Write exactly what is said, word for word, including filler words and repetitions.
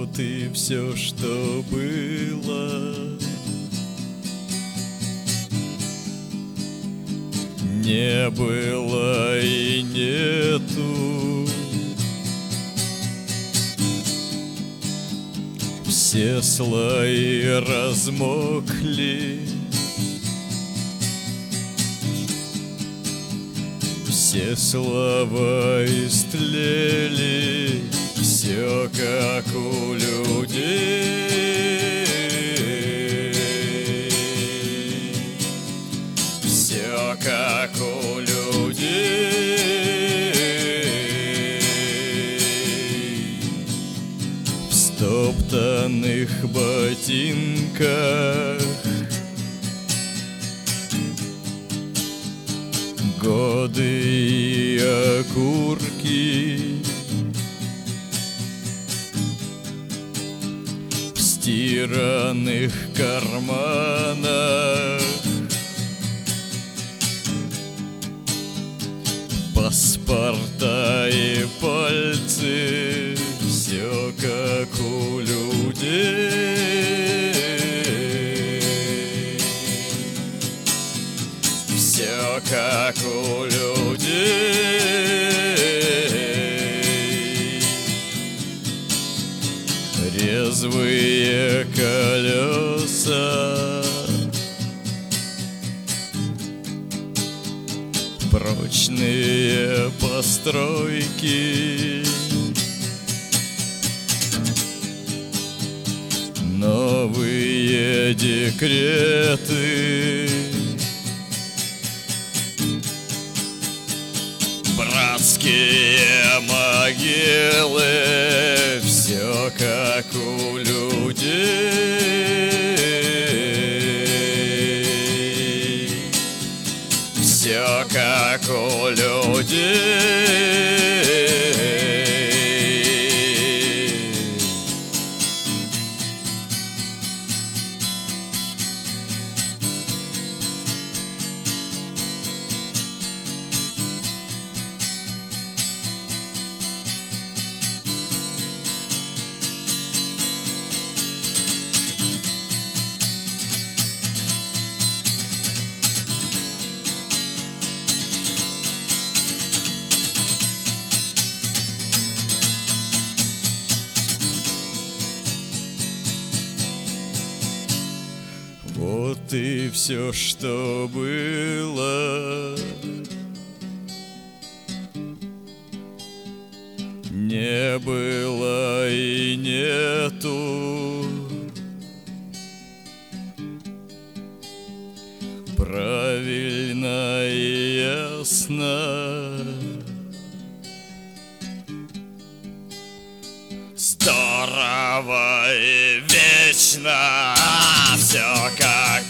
Вот и все, что было. Не было и нету. Все слои размокли, все слова истлели, все как у людей, все как у людей. В стоптанных ботинках годы и окурки, в стиранных карманах паспорта и пальцы, все как у людей, все как у людей. Резвые колеса, прочные постройки, новые декреты, братские могилы, все как у людей, все как у людей. Вот и все, что было. Не было и нету. Правильно и ясно. Здорово и вечно, все как